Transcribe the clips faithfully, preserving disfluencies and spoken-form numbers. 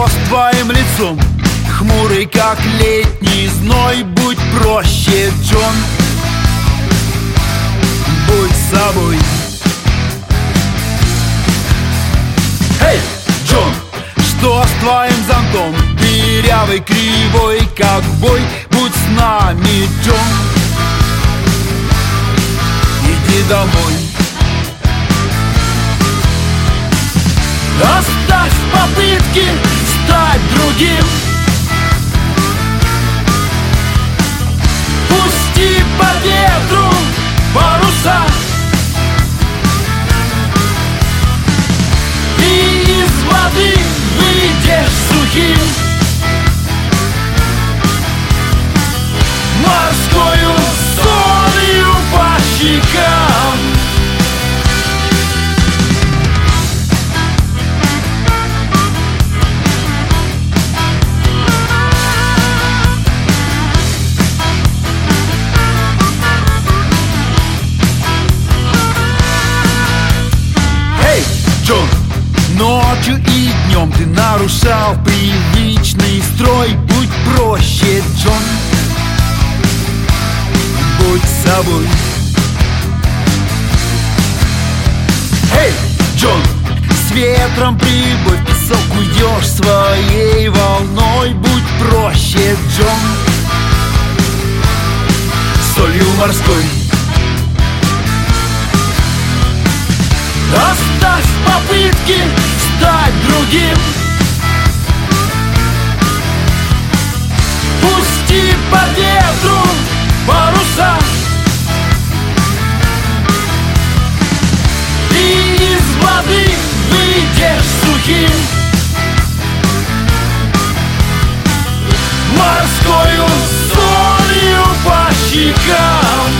Что с твоим лицом? Хмурый, как летний зной. Будь проще, Джон, будь собой. Эй, Джон, что с твоим зонтом? Дырявый, кривой, как бой. Будь с нами, Джон, иди домой. Оставь попытки стать другим. Пусти по ветру паруса, и из воды выйдешь сухим. Морскою солью по щекам. Джон, ночью и днем ты нарушал привычный строй. Будь проще, Джон, будь собой. Эй, Джон, с ветром прибой в песок уйдешь своей волной. Будь проще, Джон, солью морской. Оставь попытки стать другим. Пусти по ветру паруса, и из воды выйдешь сухим. Морскою солью по щекам.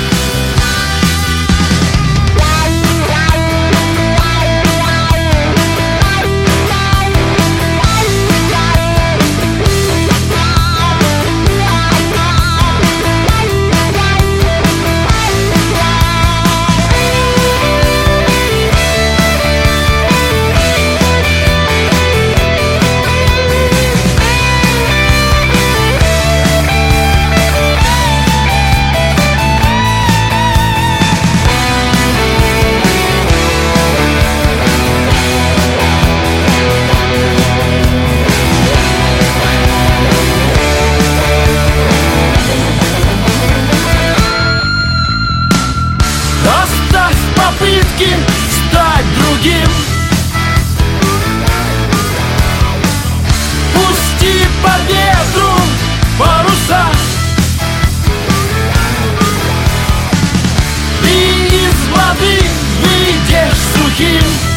Попытки стать другим. Пусти по ветру паруса, и из воды выйдешь сухим.